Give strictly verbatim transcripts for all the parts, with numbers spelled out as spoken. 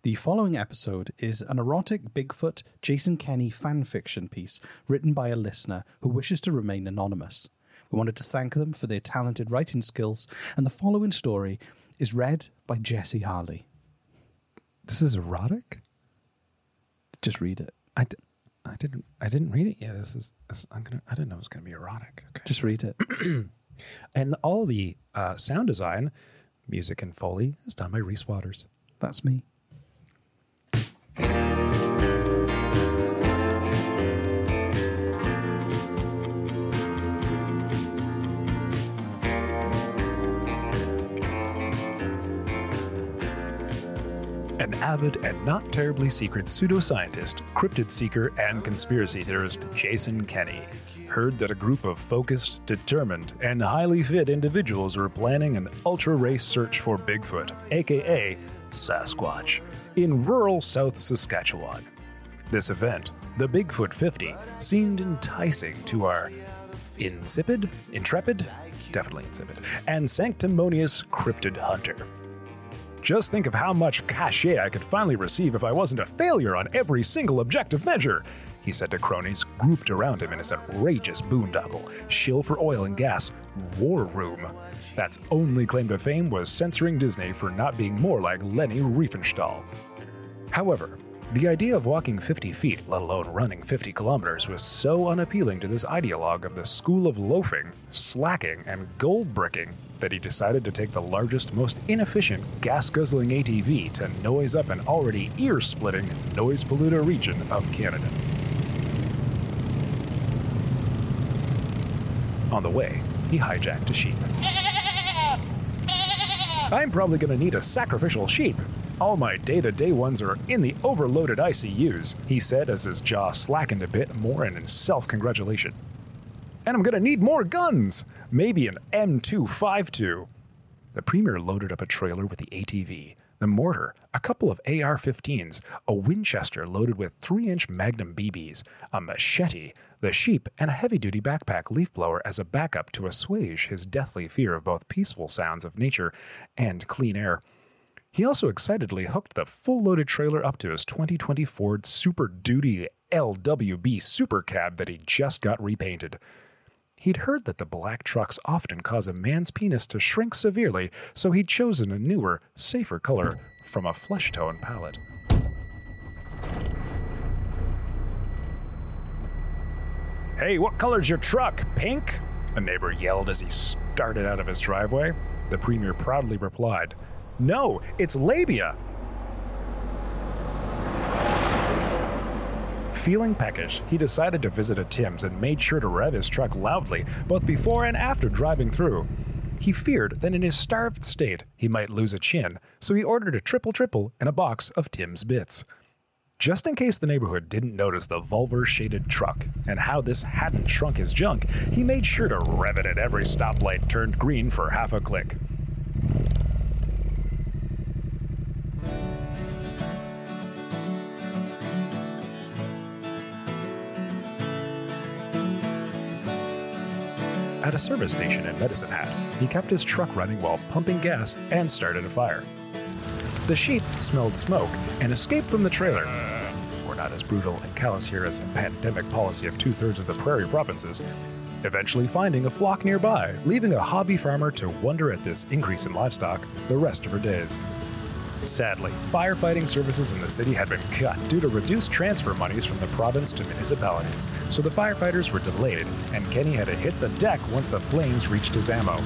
The following episode is an erotic Bigfoot Jason Kenny fanfiction piece written by a listener who wishes to remain anonymous. We wanted to thank them for their talented writing skills, and the following story is read by Jesse Harley. This is erotic? Just read it. I, d- I didn't I didn't read it yet. This is this, I'm gonna I didn't know it was gonna be erotic. Okay. Just read it. And all the uh, sound design, music and Foley is done by Reese Waters. That's me. An avid and not terribly secret pseudoscientist, cryptid seeker, and conspiracy theorist Jason Kenny heard that a group of focused, determined, and highly fit individuals were planning an ultra-race search for Bigfoot, aka Sasquatch, in rural South Saskatchewan. This event, the Bigfoot fifty, seemed enticing to our insipid, intrepid, definitely insipid, and sanctimonious cryptid hunter. Just think of how much cachet I could finally receive if I wasn't a failure on every single objective measure, he said to cronies grouped around him in his outrageous boondoggle, shill for oil and gas, war room. That's only claim to fame was censoring Disney for not being more like Leni Riefenstahl. However, the idea of walking fifty feet, let alone running fifty kilometers, was so unappealing to this ideologue of the school of loafing, slacking, and gold bricking that he decided to take the largest, most inefficient, gas-guzzling A T V to noise up an already ear-splitting, noise-polluter region of Canada. On the way, he hijacked a sheep. I'm probably gonna need a sacrificial sheep. All my day-to-day ones are in the overloaded I C Us, he said as his jaw slackened a bit more in self-congratulation. And I'm gonna need more guns! Maybe an M two fifty-two. The Premier loaded up a trailer with the A T V, the mortar, a couple of A R fifteens, a Winchester loaded with three-inch Magnum B Bs, a machete, the sheep, and a heavy-duty backpack leaf blower as a backup to assuage his deathly fear of both peaceful sounds of nature and clean air. He also excitedly hooked the full-loaded trailer up to his twenty twenty Ford Super Duty L W B Super Cab that he just got repainted. He'd heard that the black trucks often cause a man's penis to shrink severely, so he'd chosen a newer, safer color from a flesh tone palette. Hey, what color's your truck? Pink? A neighbor yelled as he started out of his driveway. The Premier proudly replied, No, it's labia! Feeling peckish, he decided to visit a Tim's and made sure to rev his truck loudly, both before and after driving through. He feared that in his starved state, he might lose a chin, so he ordered a triple triple and a box of Tim's Bits. Just in case the neighborhood didn't notice the Vulver-shaded truck and how this hadn't shrunk his junk, he made sure to rev it at every stoplight turned green for half a click. At a service station in Medicine Hat, he kept his truck running while pumping gas and started a fire. The sheep smelled smoke and escaped from the trailer. We're not as brutal and callous here as a pandemic policy of two-thirds of the prairie provinces, eventually finding a flock nearby, leaving a hobby farmer to wonder at this increase in livestock the rest of her days. Sadly, firefighting services in the city had been cut due to reduced transfer monies from the province to municipalities, so the firefighters were delayed, and Kenny had to hit the deck once the flames reached his ammo.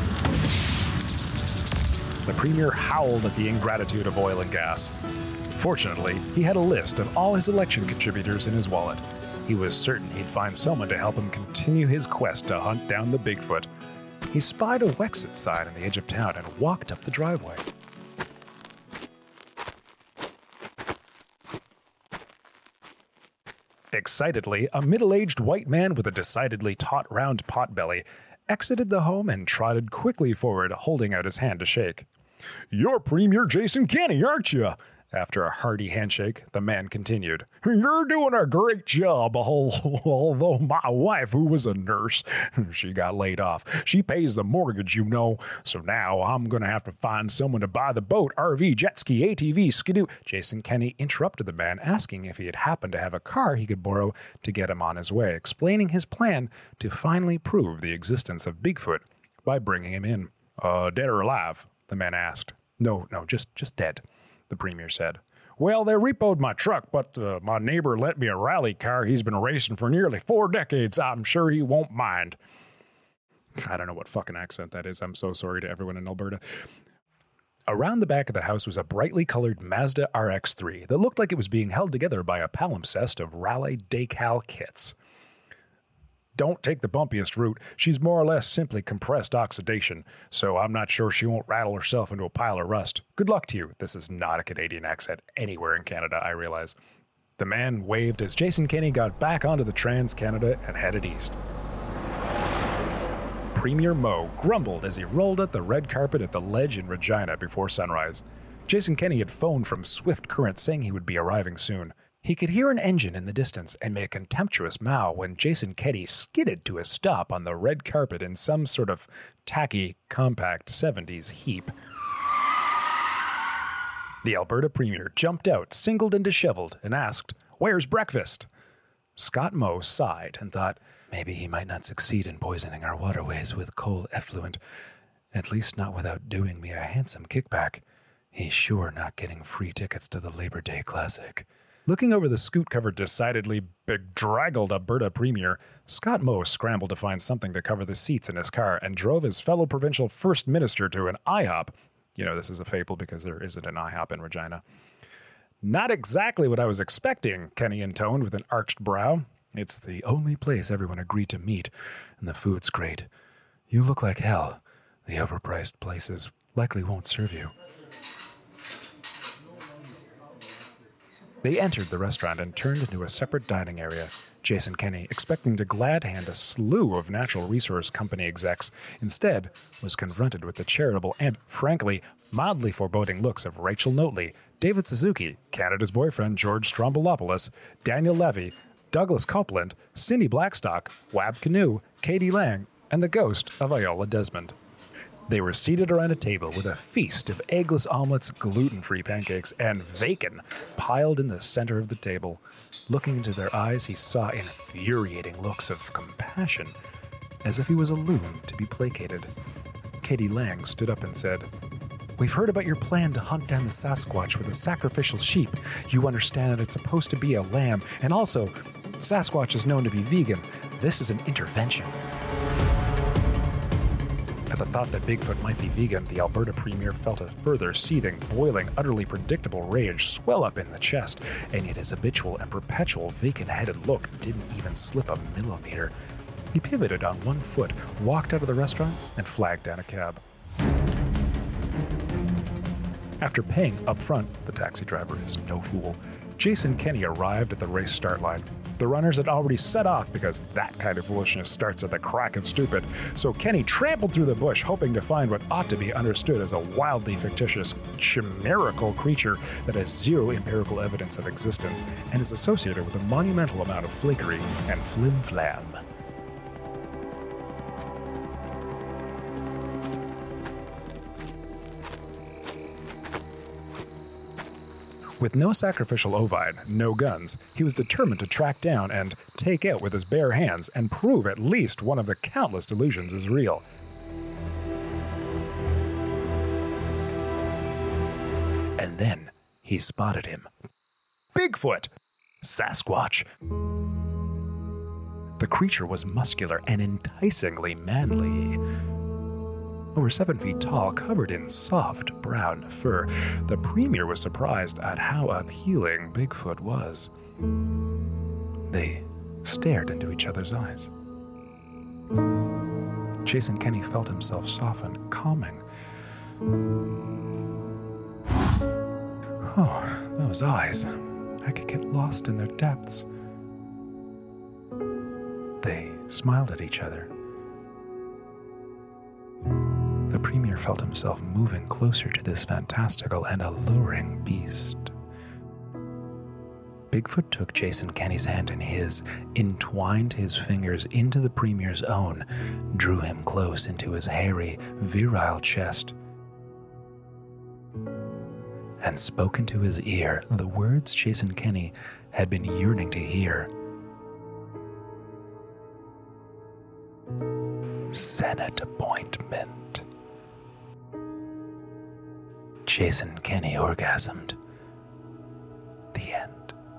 The Premier howled at the ingratitude of oil and gas. Fortunately, he had a list of all his election contributors in his wallet. He was certain he'd find someone to help him continue his quest to hunt down the Bigfoot. He spied a Wexit sign on the edge of town and walked up the driveway. Excitedly, a middle-aged white man with a decidedly taut round potbelly exited the home and trotted quickly forward, holding out his hand to shake. "You're Premier Jason Kenny, aren't you?" After a hearty handshake, the man continued, "You're doing a great job, although my wife, who was a nurse, she got laid off. She pays the mortgage, you know, so now I'm going to have to find someone to buy the boat, R V, jet ski, A T V, skidoo." Jason Kenney interrupted the man, asking if he had happened to have a car he could borrow to get him on his way, explaining his plan to finally prove the existence of Bigfoot by bringing him in. Uh, dead or alive? The man asked. No, no, just, just dead, the premier said. Well, they repoed my truck, but uh, my neighbor lent me a rally car he's been racing for nearly four decades. I'm sure he won't mind. I don't know what fucking accent that is. I'm so sorry to everyone in Alberta. Around the back of the house was a brightly colored Mazda R X three that looked like it was being held together by a palimpsest of Raleigh decal kits. Don't take the bumpiest route. She's more or less simply compressed oxidation, so I'm not sure she won't rattle herself into a pile of rust. Good luck to you. This is not a Canadian accent anywhere in Canada, I realize. The man waved as Jason Kenney got back onto the Trans-Canada and headed east. Premier Moe grumbled as he rolled out the red carpet at the ledge in Regina before sunrise. Jason Kenney had phoned from Swift Current saying he would be arriving soon. He could hear an engine in the distance and made a contemptuous mow when Jason Kenney skidded to a stop on the red carpet in some sort of tacky, compact seventies heap. The Alberta Premier jumped out, singled and disheveled, and asked, "Where's breakfast?" Scott Moe sighed and thought, maybe he might not succeed in poisoning our waterways with coal effluent, at least not without doing me a handsome kickback. He's sure not getting free tickets to the Labor Day Classic. Looking over the scoot-covered, decidedly bedraggled Alberta Premier, Scott Moe scrambled to find something to cover the seats in his car and drove his fellow provincial First Minister to an IHOP. You know, this is a fable because there isn't an IHOP in Regina. Not exactly what I was expecting, Kenney intoned with an arched brow. It's the only place everyone agreed to meet, and the food's great. You look like hell. The overpriced places likely won't serve you. They entered the restaurant and turned into a separate dining area. Jason Kenney, expecting to glad hand a slew of natural resource company execs, instead was confronted with the charitable and, frankly, mildly foreboding looks of Rachel Notley, David Suzuki, Canada's boyfriend George Strombolopoulos, Daniel Levy, Douglas Copeland, Cindy Blackstock, Wab Canoe, Katie Lang, and the ghost of Iola Desmond. They were seated around a table with a feast of eggless omelets, gluten-free pancakes, and bacon piled in the center of the table. Looking into their eyes, he saw infuriating looks of compassion, as if he was a loon to be placated. Katie Lang stood up and said, "We've heard about your plan to hunt down the Sasquatch with a sacrificial sheep. You understand that it's supposed to be a lamb, and also, Sasquatch is known to be vegan. This is an intervention." At the thought that Bigfoot might be vegan, the Alberta Premier felt a further seething, boiling, utterly predictable rage swell up in the chest, and yet his habitual and perpetual vacant-headed look didn't even slip a millimeter. He pivoted on one foot, walked out of the restaurant, and flagged down a cab. After paying up front, the taxi driver is no fool, Jason Kenney arrived at the race start line. The runners had already set off because that kind of foolishness starts at the crack of stupid, so Kenney trampled through the bush hoping to find what ought to be understood as a wildly fictitious, chimerical creature that has zero empirical evidence of existence and is associated with a monumental amount of flakery and flim-flam. With no sacrificial ovine, no guns, he was determined to track down and take out with his bare hands and prove at least one of the countless delusions is real. And then he spotted him. Bigfoot! Sasquatch! The creature was muscular and enticingly manly. Over seven feet tall, covered in soft brown fur, the Premier was surprised at how appealing Bigfoot was. They stared into each other's eyes. Jason Kenney felt himself soften, calming. Oh, those eyes. I could get lost in their depths. They smiled at each other. The Premier felt himself moving closer to this fantastical and alluring beast. Bigfoot took Jason Kenny's hand in his, entwined his fingers into the Premier's own, drew him close into his hairy, virile chest, and spoke into his ear the words Jason Kenny had been yearning to hear. Senate appointment. Jason Kenny orgasmed. The end.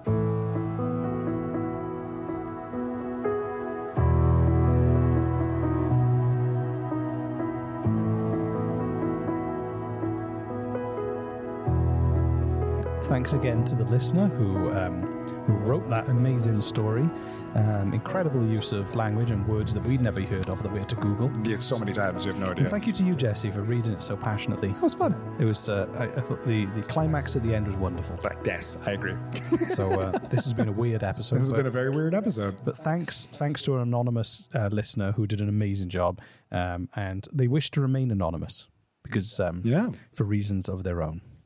Thanks again to the listener who um, who wrote that amazing story. Um, incredible use of language and words that we'd never heard of that we had to Google. Yeah, so many times, you have no idea. And thank you to you, Jesse, for reading it so passionately. That was fun. It was. Uh, I, I thought the, the climax at the end was wonderful. Yes, I agree. So uh, this has been a weird episode. This has but, been a very weird episode. But thanks, thanks to an anonymous uh, listener who did an amazing job, um, and they wish to remain anonymous because um, Yeah. for reasons of their own.